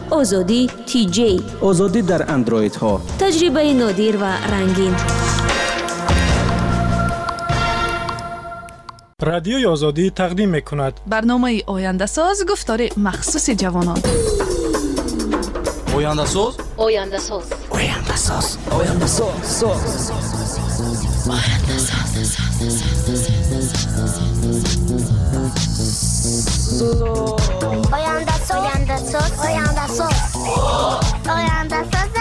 آزادی TJ. آزادی در اندروید ها. تجربه نادر و رنگین. رادیوی آزادی تقدیم می‌کند برنامه آینده ساز گفتار مخصوص جوانان. آینده ساز آینده ساز آینده ساز آینده ساز آینده ساز آینده ساز آینده ساز آینده ساز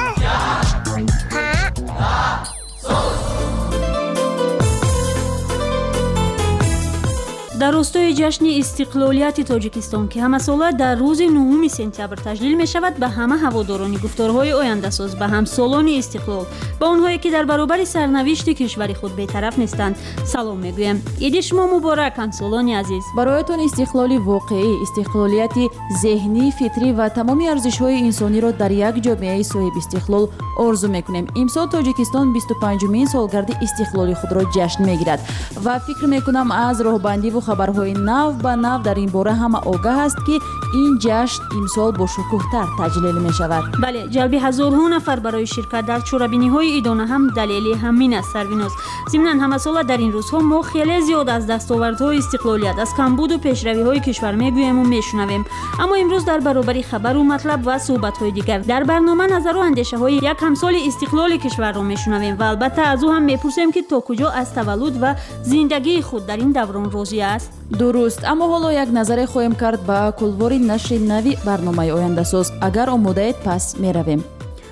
در راستای جشن استقلالیت تاجیکستان که همساله در روز 9 سپتامبر تجلیل می شود، به همه هواداران گفتارهای آینده ساز، به همسالان استقلال، به آنهایی که در برابر سرنوشت کشور خود بی‌طرف نیستند سلام میگویم. عید شما مبارک همسالان عزیز. برایتان استقلالی واقعی، استقلالیت ذهنی، فطری و تمامی ارزش‌های انسانی را در یک جامعه صاحب استقلال آرزو میکنیم. امسال تاجیکستان 25مین سالگرد استقلالی خود را جشن میگیرد و فکر میکنم از راهبندی و خبرهای نو به نو در این باره همه آگاه است که این جشن امسال با شکوه‌تر تجلیل می شود. بله، جلب هزارها نفر برای شرکت در چوربینی‌های ایدانه هم دلیلی همین است سرویناز. ضمناً همه سال در این روزها ما خیلی زیاد از دستاوردهای استقلالیت، از کمبود و پیشروی‌های کشور میگوییم و میشنویم، اما امروز در برابر خبر و مطلب و صحبت‌های دیگر در برنامه نظر و اندیشه‌های یک همسال استقلال کشور را میشنویم و البته از او هم میپرسیم که تا کجا از تولد و زندگی خود در این دوران راضی است. درست، اما حالا یک نظر خواهیم کرد به کلوار نشر نوی برنامه آینده ساز. اگر آماده اید پس می رویم.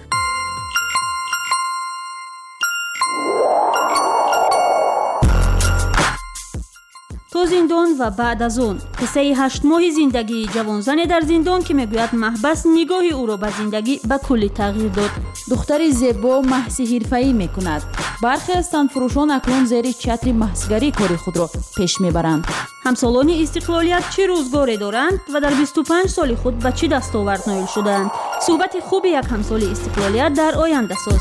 تو زندان و بعد از اون، قصه 8 ماه زندگی جوانزن در زندان که میگوید محبس نگاه او را به زندگی به کلی تغییر داد. دختر زیبا محض حرفه‌ای میکند. برخی از تنفروشان اکنون زیر چتر محضگری کاری خود را پیش میبرند. همسالان استقلالیت چه روزگاری دارند و در 25 سال خود به چه دستاورد نایل شدند؟ صحبت خوب یک همسال استقلالیت در آینده ساز.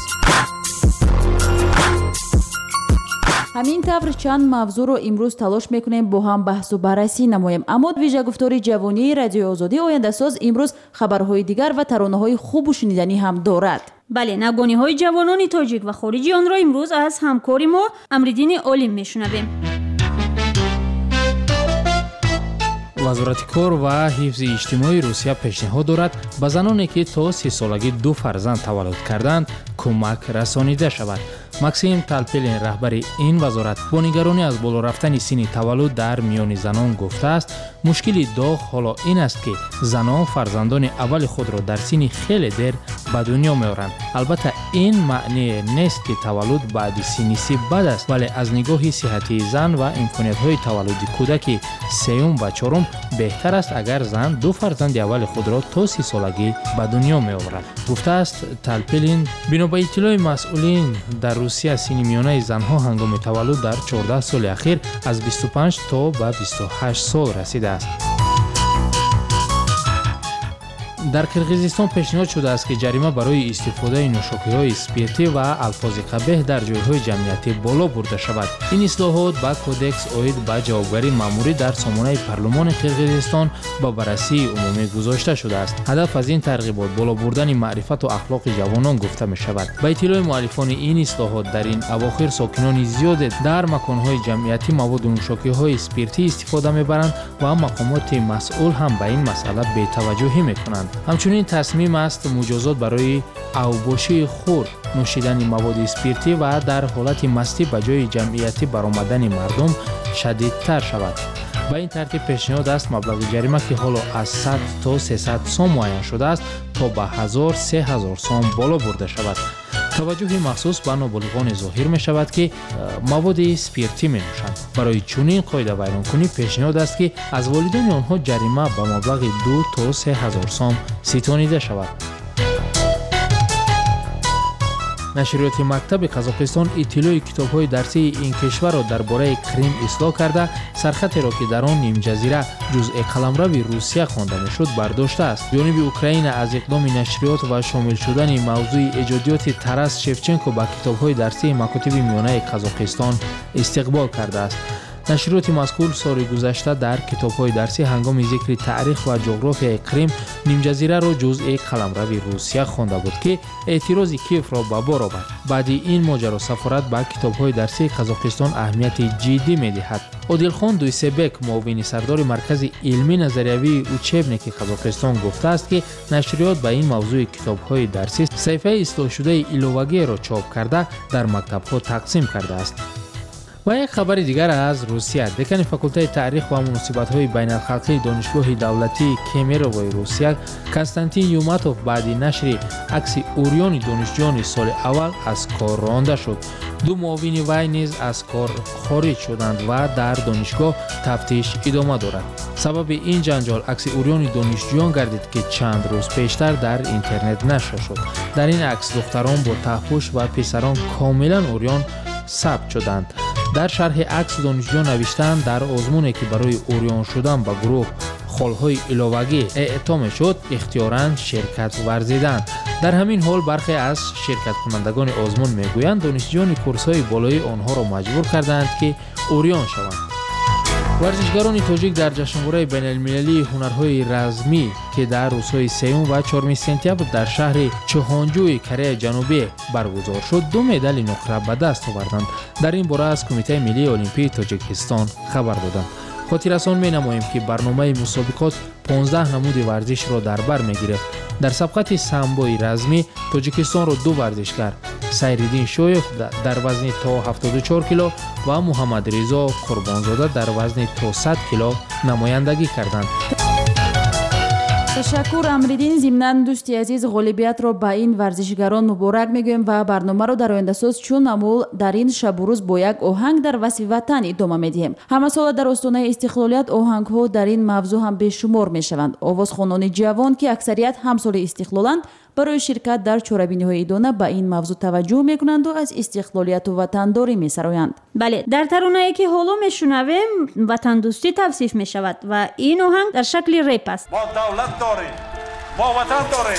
همین طور چند موضوع رو امروز تلاش میکنیم با هم بحث و بررسی نماییم، اما ویژه گفتار جوانی رادیو آزادی آینده ساز امروز خبرهای دیگر و ترانه‌های خوب و شنیدنی هم دارد. بله، نگونی‌های جوانان تاجیک و خارجی آن را امروز از همکار ما امریدین عالم میشنویم. وزارت کار و حفظ اجتماعی روسیه پیشنهاد دارد به زنانی که تا 30 سالگی 2 فرزند تولد کردند کمک رسانیده شود. ماکسیم تالپلین رهبر این وزارت با نگرانی از بالا رفتن سن تولد در میان زنان گفته است مشکلی داغ حالا این است که زنان فرزندان اول خود را در سن خیلی دیر به دنیا میآورند. البته این معنی نیست که تولد بعد سن 30 بد است، ولی از نگاه صحتی زن و امکانیت‌های تولد کودک سوم و چهارم بهتر است اگر زن 2 فرزند اول خود را تا 30 سالگی به دنیا میآورد. گفته است تالپلین. بنا به اطلاع مسئولین در روسیه سن میانه زنها هنگام تولد در 14 سال اخیر از 25 تا به 28 سال رسیده است. در کرغیزستان پیشنهاد شده است که جریمه برای استفاده نوشاکی‌های اسپریتی و الفاظ قبیح در جای‌های جمعیتی بالا برده شود. این اصلاحات با کودکس اوید به جوابگری مأموری در سامانه پارلمان کرغیزستان با بررسی عمومی گذاشته شده است. هدف از این ترغیبات بالا بردن معرفت و اخلاق جوانان گفته می شود. با اطلاع مؤلفان این اصلاحات در این اواخر ساکنان زیاد در مکان‌های جمعیتی مواد نوشاکی‌های اسپریتی استفاده می‌برند و مقامات مسئول هم به این مسئله بی‌توجهی می‌کنند. همچنین تصمیم است مجازات برای اوباشی خور نوشیدن مواد اسپریتی و در حالت مستی به جای جمعیتی برآمدن مردم شدیدتر شود. به این ترتیب پیشنهاد است مبلغ جریمه که حالا از 100 تا 300 سوم معین شده است تا به 1000-3000 سوم بالا برده شود. توجه مخصوص به نابالغان ظاهر می شود که مواد اسپریتی می نوشند. برای چنین قاعده ویرانکنی پیشنهاد است که از والدین آنها جریمه به مبلغ 2 تا 3000 سوم ستانیده شود. نشریات مکتب قزاقستان اطلاع کتاب‌های درسی این کشور را درباره کریم اصلاح کرده سرخطی را که در آن نیم جزیره جزء قلمرو روسیه خوانده میشد برداشته است. جانب اوکراین از اقدام نشریات و شامل شدن موضوع ایجادیات تراس شفچنکو به کتاب‌های درسی مکاتب میانه قزاقستان استقبال کرده است. نشریات مذکور سال گذشته در کتاب‌های درسی هنگام ذکر تاریخ و جغرافیای کریم نیم جزیره را جزء قلمرو روسیه خوانده بود که اعتراض کیف را به بار آورد. بعد این ماجرا سفارت به کتاب‌های درسی قزاقستان اهمیت جدی می‌دهد. عادلخان دویسبک معاون سردار مرکز علمی نظریوی اوچبنیک قزاقستان گفته است که نشریات به این موضوع کتاب‌های درسی صفحه اصلاح شده ایلوواگی را چاپ کرده در مکتب‌ها تقسیم کرده است. و یک خبر دیگر از روسیه، دکان فاکولته تاریخ و مناسبت‌های بین‌الخلقی دانشگاه دولتی کمیرووی روسیه کنستانتین یوماتوف بعد نشر عکس اوریون دانشجویان سال اول از کار رانده شد. دو معاون وی نیز از کار خارج شدند و در دانشگاه تفتیش ادامه دارد. سبب این جنجال عکس اوریون دانشجویان گردید که چند روز پیشتر در اینترنت نشر شد. در این عکس دختران با تحپوش و پسران کاملا اوریون ثبت شدند. در شرح عکس دانشجویان نوشتند در آزمونی که برای اوریون شدن به گروه خالهای ایلوواگی اعطا شد اختیاراً شرکت ورزیدند. در همین حال برخی از شرکت کنندگان آزمون میگویند دانشجویان کورس‌های بالای آنها را مجبور کردند که اوریون شوند. ورزشکاران تاجیک در جشنواره بین‌المللی هنرهای رزمی که در روزهای 3 و 4 سپتامبر در شهر چهانجوی کره جنوبی برگزار شد 2 مدال نقره به دست آوردند. در این باره از کمیته ملی المپیک تاجیکستان خبر دادند. خاطررسان می‌نماییم که برنامه مسابقات 15 نمود ورزش را در بر می‌گیرد. در سبقت سامبوی رزمی تاجیکستان را 2 ورزشکار سیریدین شویف در وزن تا 74 کیلو و محمد رضا قربانزاده در وزن تا 100 کیلو نمایندگی کردند. تشکر امریدین. ضمناً دوستی عزیز غالبیت را به این ورزشگران مبارک میگویم و برنامه را در آینده ساز چون معمول در این شب و روز با یک آهنگ در وصف وطن ادامه میدهیم. همه سال در آستانه استقلالیت آهنگ ها در این موضوع هم بیشمار میشوند. آوازخوانان جوان که اکثریت همسال استقلالند برای شرکت در چهاربینی‌های ایدانه به این موضوع توجه میکنند و از استقلالیت و وطنداری میسرایند. بله، در ترانه‌ای که حالا میشنویم وطن دوستی توصیف میشود و این آهنگ در شکل رپ است. ما دولت داریم، ما وطن داریم.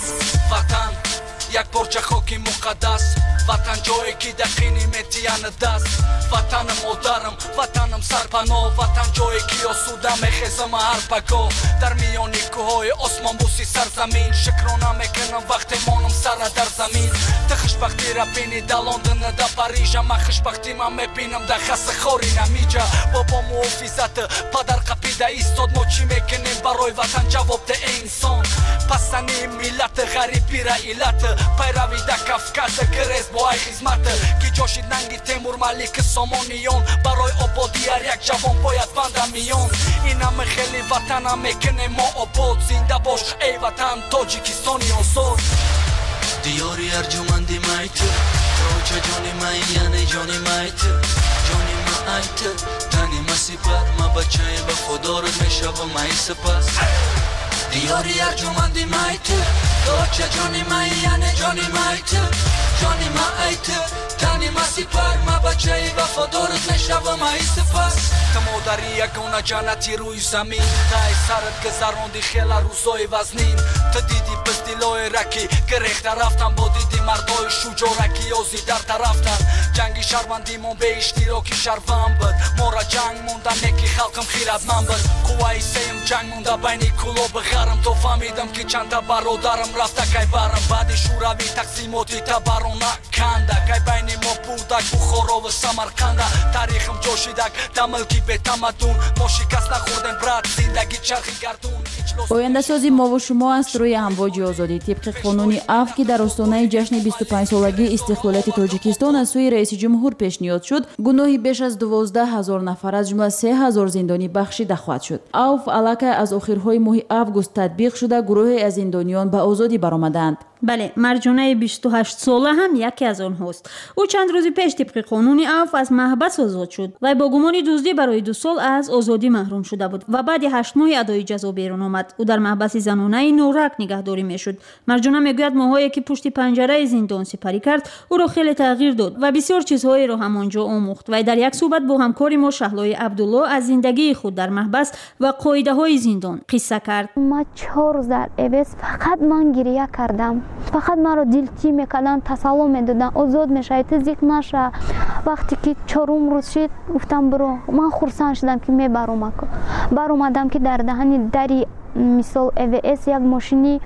وطن یک پارچه خاک مقدس، وطن جایی که دقیقی میتیان دست، وطن مادرم، وطنم سرپناه، وطن جایی که آسوده میخیزم هر پگاه، در میان کوههای آسمان بوسی سرزمین، شکرانه میکنم وقتی مانم سر در زمین. ده خوشبختی را بینی در لندن در پاریژ، اما خوشبختی من میبینم در خس خوری نمیجا. بابا محافظت پدر قپیده ایستاد، ما چی میکنیم برای وطن جواب ده انسان. پسنی ملت غریبی را علت، پیروی در کفکز گریز با ای خدمت که جاشید ننگی تیمور ملیک سامانیان، برای آبادی هر یک جوان باید بنده میان. این همه خیلی وطن هم میکنه ما آباد، زنده باش ای وطن تاجیکستانی آزاد. دیاری ارجمندی مایت، روچه جانی مای یعنی جانی مایت، جانی مایت تنی مسیبت، ما بچه به خدا رو میشم مای سپس. دیاری ارجمندی مایت، روچه جانی مای یعنی جانی مایت، جانی مایت تنی مسیبت، ما بچه به خدا رو میشم مای سپس. تمو داری یکونه جنتی روی زمین، تای سرت گذروندی خیلی روزای وزنین. تا دیدی پس دیلای رکی گریخت رفتن، با دیدی مردای شجاع رکی یازی در طرفتن. جنگی شهروندی من به اشتراکی شهروند بود، ما را جنگ موندن یکی خلقم خیرت من بود. قوای سیم جنگ مونده بینی کلو بخرم، تو فهمیدم که چند تا برادرم رفته که برم. بعد شوروی تقسیماتی تا برون نکنده، که بینی ما بودک بخارا و سمرقنده. تاریخم جوشیدک دملکی به تمدون، ما شکست نخوردن برد زندگی چرخی گردون. آینده سازی ما و شما است روی امواج آزادی. طبق قانون عفو که در آستانه جشن 25 سالگی استقلالیت تاجیکستان از سوی رئیس جمهور پیشنهاد شد، گناهی بیش از 12,000 نفر از جمله 3,000 زندانی بخشیده خواهد شد. عفو علاقه از آخرهای ماه اوگوست تطبیق شده، گروهی از زندانیان به آزادی برآمدند. بله، مرجانه 28 ساله هم یکی از آنهاست. او چند روز پیش طبق قانون عفو از محبس آزاد شد و با گمان دزدی برای 2 سال از آزادی محروم شده بود و بعد 8 ماه ادای جزا بیرون آمد. او در محبس زنانه نورک نگهداری میشد. مرجانه میگوید ماهایی که پشت پنجره زندان سپری کرد او را خیلی تغییر داد و بسیار چیزهایی را همانجا آموخت. و در یک صحبت با همکاری ما شهلای عبدالله از زندگی خود در محبس و قاعده های زندان قصه کرد. ما 4 روز در عوض فقط من گریه کردم، فقط مرا دلتی میکردن، تسلیم میدادن آزاد میشه، تزیق نشه. وقتی که 4 روز شد گفتم برو. من خرسند شدم که میبرم. بر اومدم که در دهن دری مثال EVS یک ماشینی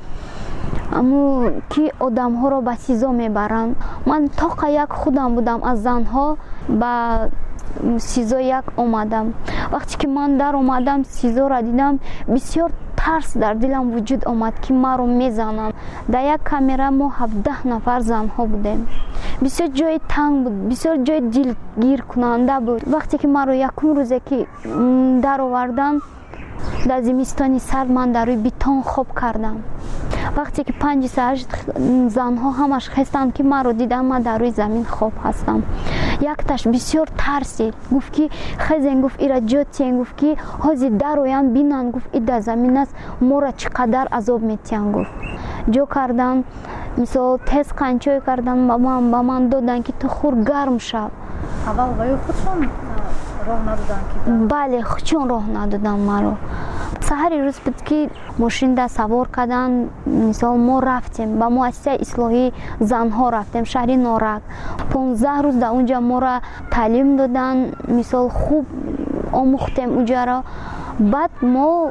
امو که آدم ها رو به سیزا میبرن. من تا یک خودم بودم از زنها به سیزا یک اومدم. وقتی که من در اومدم سیزا را دیدم بسیار ترس در دلم وجود آمد که ما رو میزنم. در یک کامera ما 17 نفر زنها بودیم. بسیار جای تنگ بود، بسیار جای دلگیر کننده بود. وقتی که ما رو یکم روزه که در آوردن در زمستانی سرد من در روی بیتون خواب کردم. وقتی که 5 ساعت زنها همش خستند که من رو دیدم من در روی زمین خواب هستم. یک تاش بسیار ترسید. گفت که خزن گفت ایرا جوتین گفت که هازی در رویان بینن گفت ای در زمین است ما را چقدر عذاب میتین گفت. جو کردن مثلا تست قنچوی کردن با من دادن که تو خور گرم شو. اول وای خودشون راه ندادن که بله خودشون راه ندادن ما رو. سحری روز بود که ماشین دا سوار کردن مثلا ما رفتیم با مؤسسه اصلاحی زنها رفتیم شهر نارک. 15 روز در اونجا ما را تعلیم دادن مثلا خوب آموختیم اونجا را. بعد ما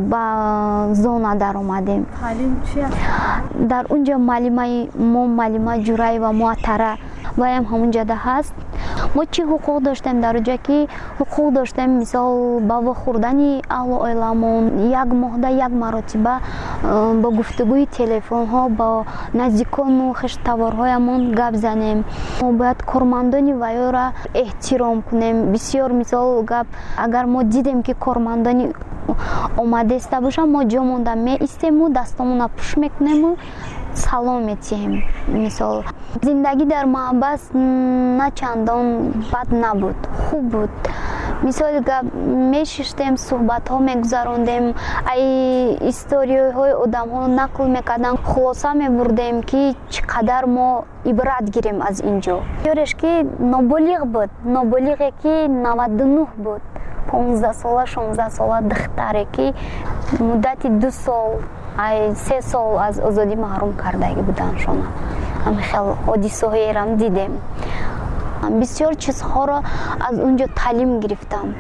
با زونه در اومدیم. تعلیم چی است؟ در اونجا معلمه جورایی و معطره بایم همونجا ده هست. ما چی حقوق داشتیم در اونجا که حقوق داشتیم مثال با خوردنی اهل و عائلمون یک ماه ده یک مرتبه با گفتگوی تلفن ها با نزدیکان و خشتوارهایمون گپ زنیم. ما باید کارمندان ویا را احترام کنیم. بسیار مثال گپ اگر ما دیدیم که کارمندانی اومده است باشه ما جا مونده می ایستیم و دستمون پوش میکنیم و سلام میتیم. مثال زندگی در محبت نه چندان بد نبود، خوب بود. مثال گپ میشستیم صحبت ها میگذراندیم ای استوری های آدم ها نقل میکردن خلاصه میبردیم که چقدر ما عبرت گیریم از اینجا. یارش که نابالغ بود، نابالغی که 99 بود، 15 ساله 16 ساله دختری که مدت 2 سال 3 سال از آزادی محروم کردگی بودن شما. هم خیلی حادثه هایی را دیدیم. بسیار چیزها را از اونجا تعلیم گرفتم.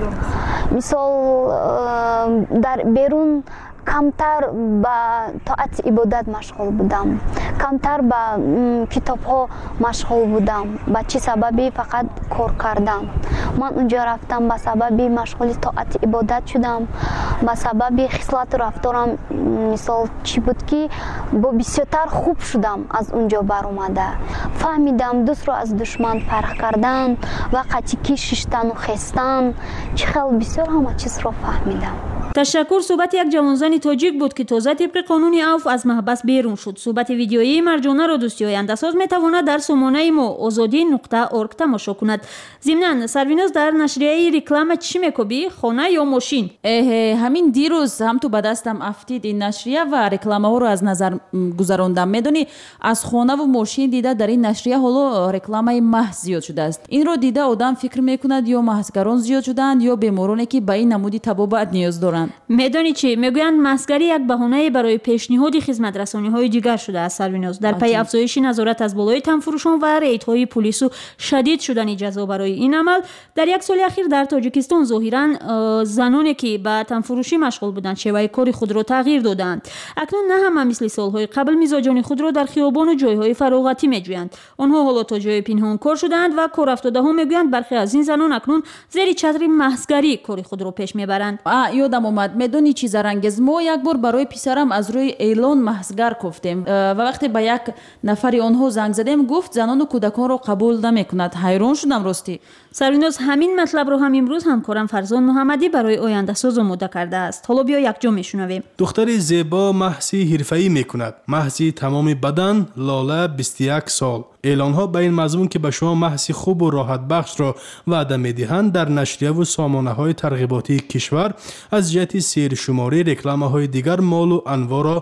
مثال در بیرون کمتر با طاعت عبادت مشغول بودم، کمتر با کتاب ها مشغول بودم. با چه سببی؟ فقط کار کردن. من اونجا رفتم با سببی مشغول طاعت عبادت شدم. با سببی خصلت رفتارم مثال چی بود که با بسیارتر خوب شدم. از اونجا بر اومده فهمیدم دوست رو از دشمن فرق کردن و قطعی ششتن و خستن چه خیلی بسیار همه چیز رو فهمیدم. تشکر. صحبت یک جوانزن تاجیک بود که تازه طبق قانون عفو از محبس بیرون شد. صحبت ویدیویی مرجانه را دوستی آینده ساز میتواند در سامانه ما azadi.org تماشا کند. ضمناً سرویناز در نشریه ریکلام چی میکوبی؟ خانه یا ماشین؟ همین دیروز هم تو به دستم افتید این نشریه و رکلامه ها رو از نظر گذراندم. میدونی از خانه و ماشین دیده در این نشریه حالا رکلامه محض زیاد شده است. این رو دیده آدم فکر میکند یا محضگران زیاد شدند یا بیمارانی که به این نمودی طبابت نیاز دارند. میدانی چی میگویند مسگری یک بهانه برای پیشنهاد خدمت رسانی های دیگر شده است. سرویناز در پی افزایش نظارت از بالای تنفروشان و ریدهای پلیس و شدید شدن جزا برای این عمل در یک سال اخیر در تاجیکستان ظاهرا زنانی که به تنفروشی مشغول بودند شیوه کار خود را تغییر دادند. اکنون نه همه مثل سالهای قبل مزاجان خود را در خیابان و جایهای فراغتی میجویند. آنها حالا تا جای پنهان کار شدند و کار افتاده ها میگویند برخی از این زنان اکنون زیر چتر مسگری کار خود را پیش میبرند. یادم اومد میدونی چی زرنگز ما یک بار برای پسرم از روی اعلان محضگر گفتیم و وقتی به یک نفری آنها زنگ زدیم گفت زنان و کودکان را قبول نمیکند. حیران شدم راستی. سرویناز همین مطلب رو هم امروز همکارم فرزان محمدی برای آینده ساز آماده کرده است. حالا بیا یک جا میشنویم. دختر زیبا محضی حرفه‌ای میکند. محضی تمام بدن، لاله 21 سال. اعلان ها به این مضمون که به شما محضی خوب و راحت بخش را وعده میدهند در نشریه و سامانه های ترغیباتی کشور از جهت سیر شماری رکلامه های دیگر مال و انواع را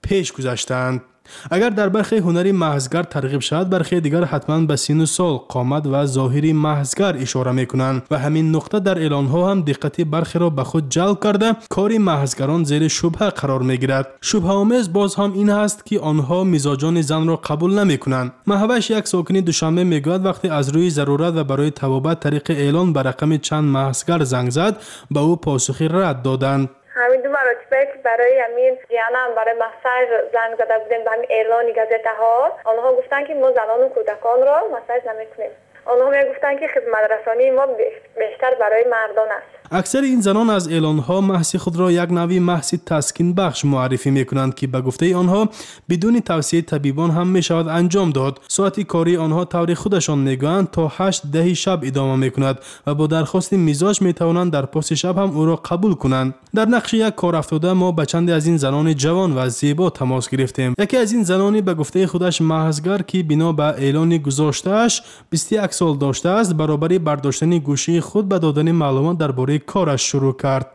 پیش گذاشتند. اگر در برخی هنری محضگر ترغیب شود، برخی دیگر حتما به سن و سال، قامت و ظاهری محضگر اشاره میکنند و همین نقطه در اعلانها هم دقت برخی را به خود جلب کرده کاری محضگران زیر شبهه قرار میگیرد. شبهه آمیز باز هم این است که آنها مزاجان زن را قبول نمیکنند. مهوش، یک ساکن دوشنبه، میگوید وقتی از روی ضرورت و برای توابت طریق اعلان به رقم چند محضگر زنگ زد، به او پاسخی رد دادند. همین دو مراتبه که برای همین جیانم برای مساج زنگ زده بودیم به همین اعلانی گازته ها، آنها گفتن که ما زنان و کودکان را مساج نمیکنیم. آنها میگفتن که خدمت رسانی ما بیشتر برای مردان است. اکثر این زنان از اعلانها محض خود را یک نوعی محض تسکین بخش معرفی میکنند که به گفته آنها بدون توصیه طبیبان هم میشود انجام داد. ساعت کاری آنها طور خودشان میگویند تا 8-10 شب ادامه میکند و با درخواست مزاج میتوانند در پاس شب هم او را قبول کنند. در نقش یک کار افتاده ما با چند از این زنان جوان و زیبا تماس گرفتیم. یکی از این زنانی به گفته خودش محضگر که بنا به اعلان گذاشته‌اش 21 سال داشته است، برابری برداشتن گوشی خود به دادن معلومات درباره کارش شروع کرد.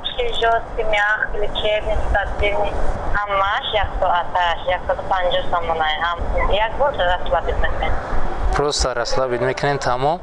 Просто расслабить میکنین تمام؟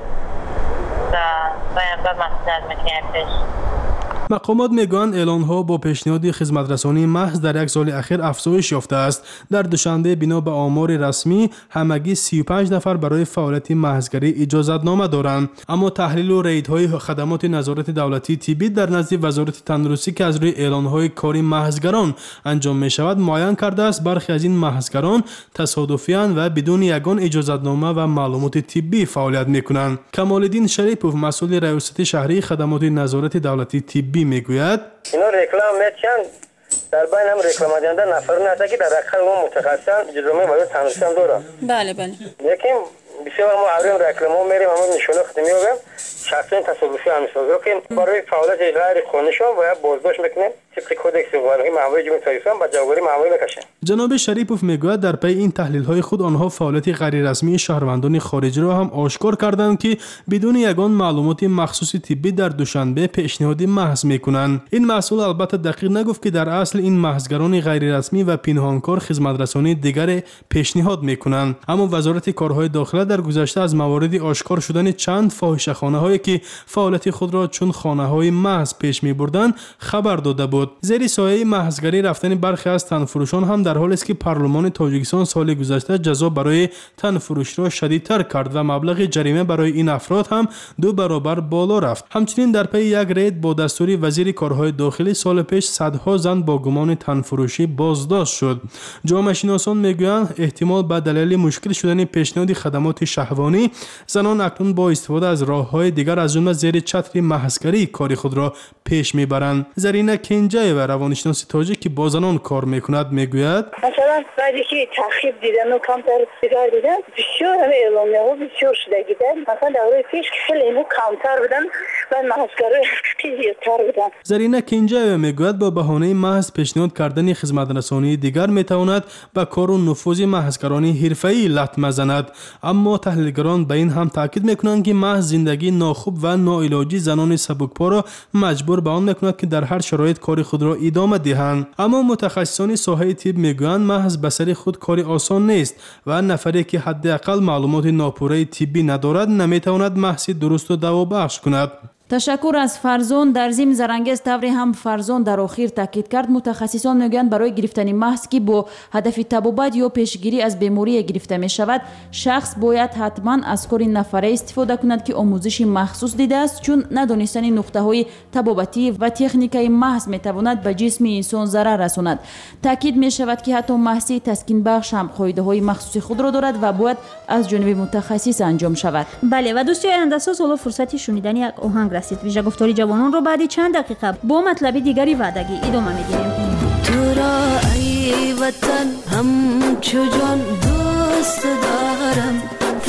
مقامات میگویند اعلان‌ها با پیشنهاد خدمترسانی محض در یک سال اخیر افزایش یافته است. در دوشنبه بنا به آمار رسمی همگی 35 نفر برای فعالیت محضگری اجازتنامه دارند، اما تحلیل و ریدهای خدمات نظارت دولتی طبی در نزد وزارت تندرستی که از روی اعلان‌های کاری محضگران انجام می‌شود معین کرده است برخی از این محضگران تصادفیاً و بدون یگان اجازتنامه و معلومات طبی فعالیت می‌کنند. کمال‌الدین شریپوف، مسئول ریاست شهری خدمات نظارت دولتی طبی میگوید اینا رکلام میچن در بین هم رکلام دهنده نفرون هست که در اقل ما متخصصن جزومی باید تندرستی هم دارم. بله یکیم بسیار ما عبریم رکلام ها میریم همون نشونه خدمی ها بیم شخصین تصادفی هم میسازه که برای فعالیت غیر قانونیشان باید بازداشت میکنیم طبق کودکس قانونی معمولی جمهوری اسلامی به جوابگیری معمولی میکشن. جناب شریپوف میگوید در پی این تحلیل های خود آنها فعالیت غیر رسمی شهروندان خارجی را هم آشکار کردند که بدون یگان معلومات مخصوص طبی در دوشنبه پیشنهادی محض میکنند. این مسئول البته دقیق نگفت که در اصل این محضگران غیر رسمی و پنهانکار خدمت رسانی دیگر پیشنهاد میکنند، اما وزارت کارهای داخله در گذشته از موارد آشکار شدن چند فاحشه‌خانه هایی که فعالیت خود را چون خانه های محض پیش میبردند خبر داده بود. زیر سایه محضگری رفتن برخی از تنفروشان هم در حالی است که پارلمان تاجیکستان سال گذشته جزا برای تنفروش را شدیدتر کرد و مبلغ جریمه برای این افراد هم 2 برابر بالا رفت. همچنین در پی یک رید با دستور وزیر کارهای داخلی سال پیش صدها زن با گمان تنفروشی بازداشت شد. جامعه شناسان میگویند احتمال به دلیل مشکل شدن پیشنهاد خدمات شهوانی زنان اکنون با استفاده از راه‌های دیگر از جمله زیر چتر محضگری کار خود را پیش میبرند. زرینه کنجه و روانشناس تاجیک که با زنان کار میکند میگوید مثلا بعدی که تخریب دیدن و کمتر سیگار دیدن بسیار همه اعلامیه‌ها بسیار شدگیدن، مثلا دوره پیش خیلی اینو کمتر بودن و محضگرای زیادتر بودن. زرینه کنجه میگوید با بهانه محض پیشنهاد کردن خدمترسانی دیگر میتواند به کار و نفوذ محضگرانی حرفه‌ای لطمه زند، اما تحلیلگران به این هم تاکید میکنند که محض زندگی ناخوب و ناعلاجی زنان سبکپا را مجبور به آن میکند که در هر شرایط کار خود را ادامه دهند. اما متخصصان ساحه طب میگویند محض به سر خود کاری آسان نیست و نفری که حداقل معلومات ناپوره طبی ندارد نمیتواند محض درست و دوابخش کند. تشکر از فرزان. در ضمن زرانگیز طوری هم فرزان در آخر تاکید کرد متخصصان میگویند برای گرفتن محض که با هدف تبابت یا پیشگیری از بیماری گرفته می شود شخص باید حتما از کار نفره استفاده کند که آموزش مخصوص دیده است، چون ندانستن نقطه های تبابتی و تکنیکای محض می تواند به جسم انسان ضرر رساند. تاکید می شود که حتی محض تسکین بخش هم قاعده های مخصوص خود را دارد و باید از جانب متخصص انجام شود. بله و دوستان اندساز حالا فرصتی شنیدن یک آهنگ رسید. ویژه گفتاری جوانان رو بعد چند دقیقه با مطلب دیگری وعدگی ادامه میدیم. تو را ای وطن همچو جان دوست دارم،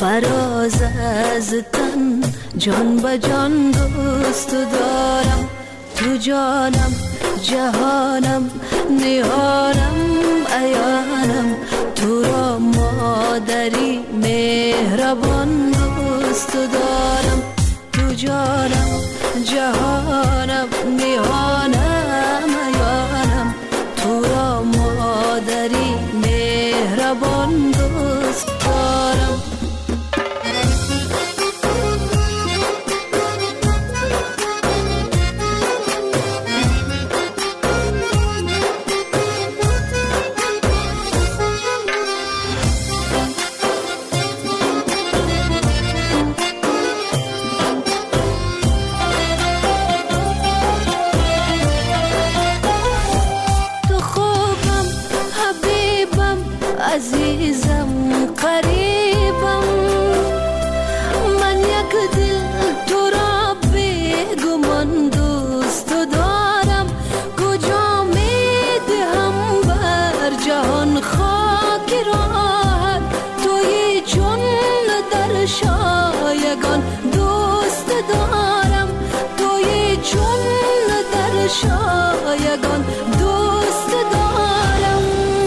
فراز از تن جان به جان دوست دارم. تو جانم جهانم نهانم عیانم، تو را مادری مهربان دوست دارم. تو جانم جهانم نهانم عیانم، تو را مهربان دوست دارم. عزیزم قریبم من یک دل تو را بیگمان دوست دارم کجا میدهم بر جهان خاک راحت توی چون در شایگان دوست دارم توی چون در شایگان دوست دارم.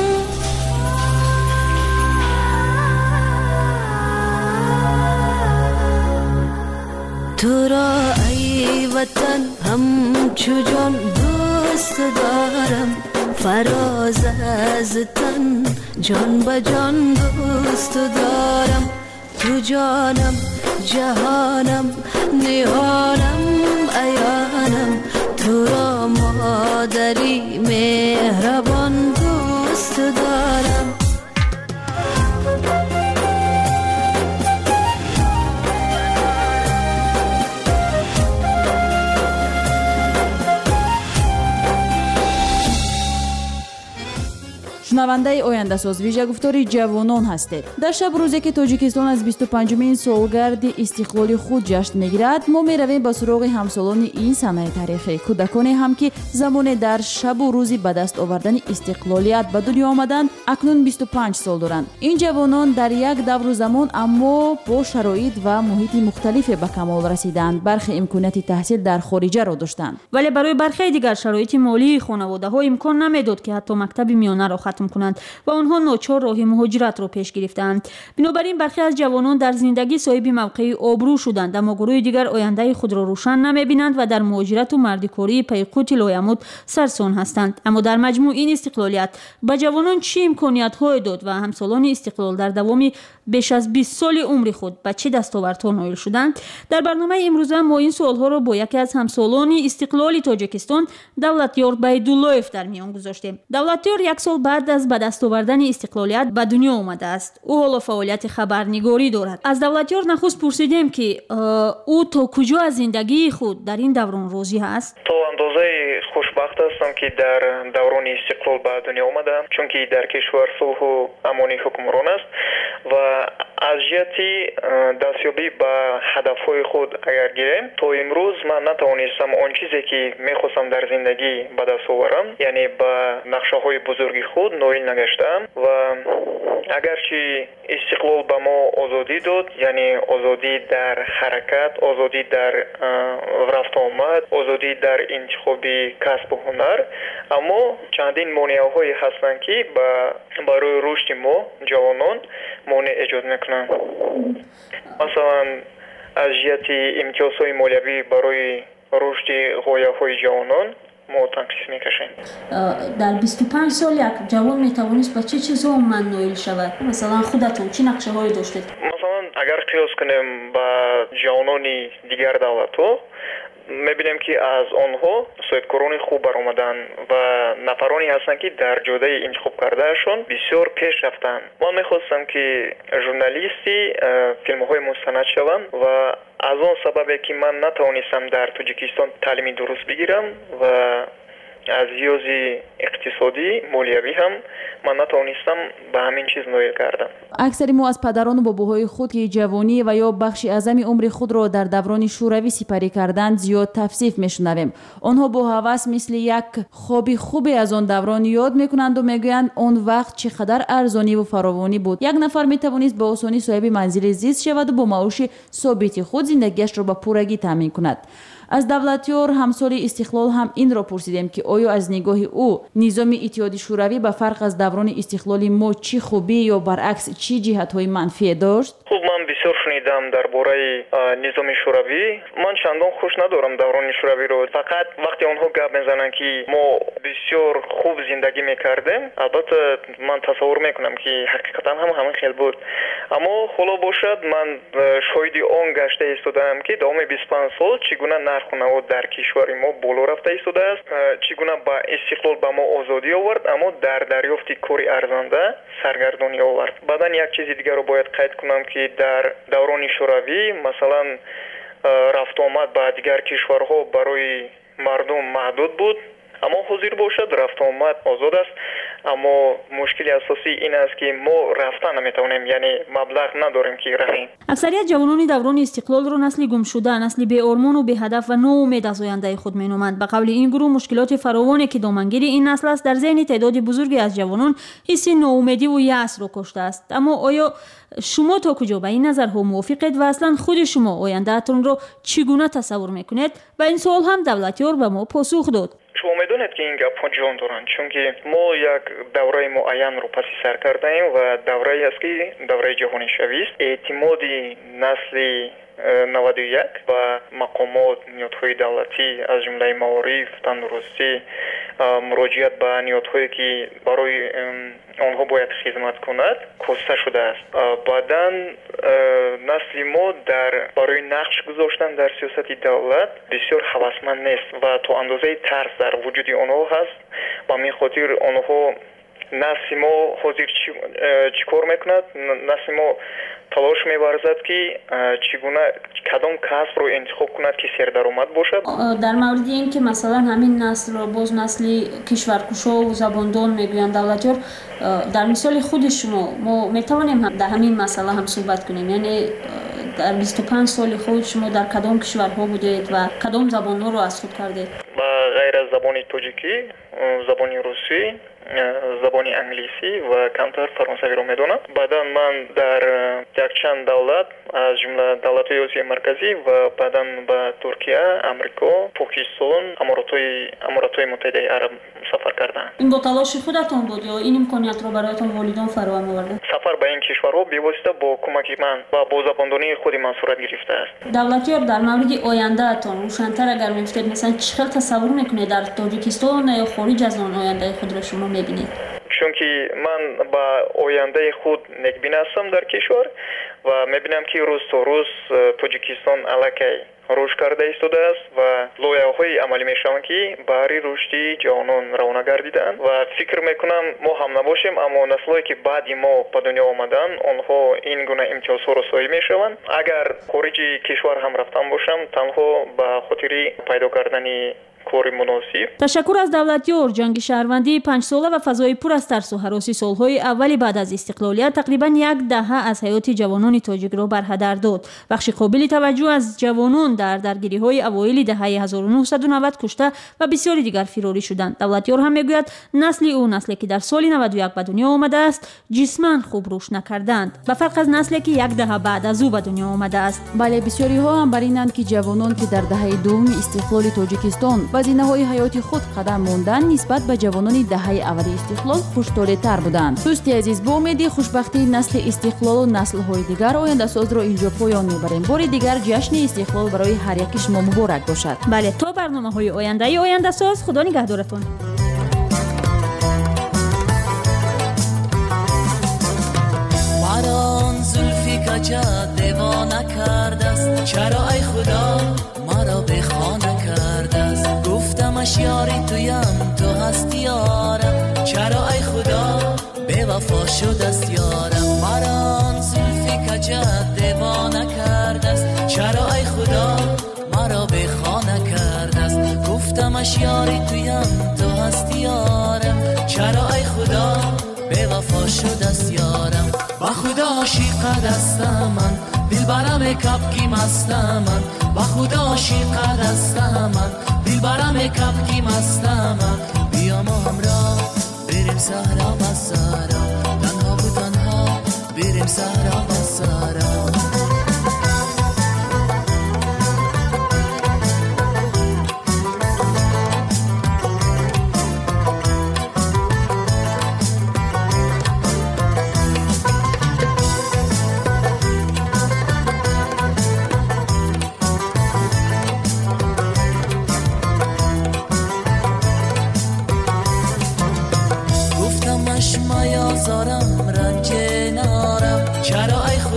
تو را ای وطن همچو جان دوست دارم فراز از تن جان به جان دوست دارم. تو جانم جهانم نهانم عیانم تو را مادری مهربان دوست دارم. шунавандаи ояндасоз вижагуфтори ҷавонон ҳастед. дар шаб рӯзе ки тоҷикистон аз 25-умин солгарди истиқлоли худ ҷашн мегирад мо меравем ба суроғи ҳамсолони ин санаи таърихӣ кӯдаконе ҳам ки замоне дар шабу рӯзи ба даст овардани истиқлолият ба дунё омаданд акнун 25 сол доранд. ин ҷавонон дар як давру замон аммо бо шароит ва муҳити мухталифе ба камол расиданд. бархе имконияти таҳсил дар хориҷаро доштанд, вале барои бархеи дигар шароити молии хонаводаҳо имкон намедод ки ҳатто мактаби миёнаро хатм کنند و آنها ناچار راه مهاجرت را پیش گرفتند. بنابراین برخی از جوانان در زندگی صاحب موقعی آبرو شدند اما گروه دیگر آینده خود را روشن نمی‌بینند و در مهاجرت و مردکاری پی قوت لایمود سرسان هستند. اما در مجموع این استقلالیت به جوانان چه امکانیت‌های داد و همسالان استقلال در دوام بیش از 20 سال عمر خود به چه دستاوردها نائل شدند؟ در برنامه امروزه ما این سوال‌ها را با یکی از همسالان استقلال تاجیکستان دولتیار بیدالله‌اف در میان گذاشتیم. دولتیار یک سال بعد از به دست آوردن استقلالیت به دنیا آمده است. او حالا فعالیت خبرنگاری دارد. از دولتیار نخست پرسیدیم که او تا کجا از زندگی خود در این دوران راضی است؟ تا اندازه خوشبخت هستم که در دوران استقلال به دنیا آمدم، چون که در کشور صلح و امنی حکمران است و از جهتی دستیابی به هدفهای خود اگر گیریم تا امروز من نتوانستم آن چیزی که میخواستم در زندگی به دست آورم، یعنی به نقشه های بزرگ خود نائل نگشتم و اگرچه استقلال به ما آزادی داد، یعنی آزادی در حرکت، آزادی در رفت آمد، آزادی در انتخاب کسب و هنر، اما چندین مانع‌هایی هستند که برای رشد ما جوانان مانع ایجاد میکنند. مثلا از جهت امتیازهای مالیوی برای رشد غایه‌های جوانان ما تنقیص میکشیم. در 25 سال یک جوان میتوانست به چه چیزها من نائل شود؟ مثلا خودتون چه نقشه هایی داشتید؟ مثلا اگر قیاس کنیم با جوانان دیگر دولت‌ها میبینیم که از آنها صاحبکاران خوب برآمدن و نفرانی هستند که در جوده انتخاب کردهشون بسیار پیش رفتن. من میخواستم که ژورنالیستی فیلم‌های مستند شوم و از آن سببه که من نتوانستم در تاجیکستان تعلیم درست بگیرم و از ریاض اقتصادی مالیوی هم من نتوانستم به همین چیز نائل کردم. اکثر ما از پدران و باباهای خود که جوانی و یا بخشی اعظم عمر خود را در دوران شوروی سپری کردند زیاد تفصیل میشنویم. آنها با هوس مثل یک خوابی خوبی از آن دوران یاد میکنند و میگویند آن وقت چقدر ارزانی و فراوانی بود. یک نفر میتوانست با آسانی صاحب منزل زیست شود و با معاش ثابت خود زندگیش را به پورگی تامین کند. аз давлатёр ҳамсоли истиқлол ҳам инро пурсидем ки оё аз нигоҳи ӯ низоми иттиҳоди шӯравӣ ба фарқ аз даврони истиқлоли мо чӣ хубӣ ё баръакс чӣ ҷиҳатҳои манфие дошт? хуб ман бисёр шунидам дар бораи низоми шӯравӣ. Ман чандон хуш надорам даврони шӯравиро. Фақат вақте онҳо гап мезананд ки мо бисёр хуб зиндагӣ мекардем, албатта ман тасаввур мекунам ки ҳақиқатан ҳам ҳамин хел буд. аммо ҳоло бошад ман шоҳиди он гашта истодаам ки давоми 25 сол чӣ гуна нарху навод дар кишвари мо боло рафта истодааст, чӣ гуна ба истиқлол ба мо озодӣ овард, аммо дар дарёфти кори арзанда саргардонӣ овард. баъдан як чизи дигарро бояд қайд кунам ки дар даврони шӯравӣ масалан рафтуомад ба дигар кишварҳо барои мардум маҳдуд буд, аммо ҳозир бошад рафтуомад озод аст. аммо мушкили асосӣ ин аст ки мо рафта наметавонем, яъне маблағ надорем ки равем. аксарият ҷавонони даврони истиқлолро насли гумшуда, насли беормону беҳадаф ва ноумед аз ояндаи худ меноманд. ба қавли ин гурӯҳ мушкилоти фаровоне ки домангири ин насл аст дар зеҳни теъдоди бузурге аз ҷавонон ҳисси ноумедиву яъсро коштааст. аммо оё шумо то куҷо ба ин назарҳо мувофиқед ва аслан худи шумо ояндаатонро чӣ гуна тасаввур мекунед? Ба ин суол ҳам давлатёр ба мо посух дод. шумо медонед ки ин гапҳо ҷон доранд, чунки мо як давраи муайянро паси сар кардаем ва даврае аст ки давраи ҷаҳонишавист. эътимоди насли 91 ба мақомот ниҳодҳои давлатӣ аз ҷумлаи маориф, тандурустӣ, муроҷиат ба ниҳодҳое ки барои онҳо бояд хизмат кунад коста шудааст. баъдан насли мо дар барои нақш гузоштан дар сиёсати давлат бисёр ҳавасманд нест ва то андозаи тарс дар вуҷуди онҳо ҳаст. ба ҳамин хотир онҳо насли мо ҳозир чӣ кор мекунад? насли мо талош меварзад ки чӣ гуна кадом касбро интихоб кунад ки сердаромад бошад. дар мавриди ин ки масалан ҳамин наслро боз насли кишваркушову забондон мегӯянд давлатёр, дар мисоли худи шумо мо метавонем дар ҳамин масъала ҳам суҳбат кунем, яъне дар 25 соли худ шумо дар кадом кишварҳо будед ва кадом забонҳоро аз худ кардед? ба ғайр аз забони тоҷикӣ, забони русӣ, забони англисӣ ва камтар фаронсавиро медонам. баъдан ман дар якчанд давлат аз ҷумла давлатҳои осияи марказӣ ва баъдан ба Туркия, Амрико, Покистон, Аморатҳои Муттаҳидаи Араб сафар кардам. ин бо талоши худатон буд ё ин имкониятро бароятон волидон фароҳам оварданд? сафар ба ин кишварҳо бевосита бо кӯмаки ман ва бо забондонии худи ман сурат гирифтааст. давлатёр, дар мавриди ояндаатон рӯшантар агар мегуфтед, масалан чӣ хел тасаввур мекунед дар тоҷикистон ё хориҷ аз он ояндаи худро шумо мебинед? чунки ман ба ояндаи худ некбин ҳастам дар кишвар ва мебинам ки рӯз то рӯз Тоҷикистон аллакай рушд карда истодааст ва лоиҳаҳои амалӣ мешаванд ки баҳри рушди ҷавонон равона гардиданд ва фикр мекунам мо ҳам набошем, аммо наслҳое ки баъди мо ба дунё омаданд онҳо ин гуна имтиёзҳоро соҳиб мешаванд. агар хориҷи кишвар ҳам рафтан бошам, танҳо ба хотири пайдо кардани кори муносиб. ташаккур аз давлатёр. ҷанги шаҳрвандии 5 сола ва фазои пур аз тарсу ҳароси солҳои аввали баъд аз истиқлолият тақрибан як даҳа аз ҳаёти ҷавонони тоҷикро барҳадар дод. бахши қобили таваҷҷӯҳ аз ҷавонон дар даргириҳои авоили деҳаи 1990 кушта ва бисёри дигар фирорӣ шуданд. давлатёр ҳам мегӯяд насли ӯ, насле ки дар соли 91 ба дунё омадааст, ҷисман хуб рушд накарданд, ба фарқ аз насле ки як даҳа баъд аз ӯ ба дунё омадааст. бале бисёриҳо ҳам бар инанд ки ҷавонон ки дардаҳаи дуввуми истиқлоли Тоҷикистон ба зинаҳои ҳаёти худ қадам монданд нисбат ба ҷавононидаҳаи аввали истиқлол хуштолетар буданд. дӯсти азиз, бо умеди хушбахтии насли истиқлолу наслҳои дигар ояндасозро инҷо поён мебарем. бори дигар ҷашни истиқлол барои ҳар яки шумо муборак бошад. бале, то барномаҳои ояндаи ояндасоз, худо нигаҳдоратон. مران زلفی کجا دیوانه کرده است، چرا ای خدا مرا به خانه کرده است. گفتمش یاری تویم تو هستی یارم، چرا ای خدا به وفا شده است یارم. مران زلفی کجا دیوانه کرده است، چرا ای خدا مرا به خانه کرده است. گفتمش یاری تویم تو هستی یارم، چرا ای خدا به وفا شده است یارم. با خدا عاشق دستم من، دلبرم کبکی مستم من. با خدا عاشق دستم من، دلبرم کبکی مستم من. بیا ما همراه بریم صحرا و سارا، تنها و تنها بریم صحرا و سارا.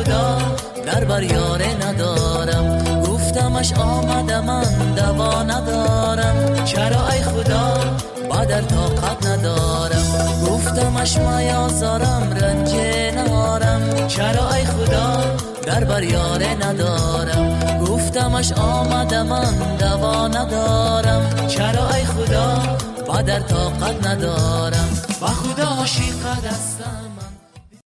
خدا در بر یاره ندارم گفتمش آمده من دوا ندارم چرا ای خدا با در طاقت ندارم گفتمش میازارم رنج نهارم چرا ای خدا در بر یاره ندارم گفتمش آمده من دوا ندارم چرا ای خدا با در طاقت ندارم با خدا عاشق دستم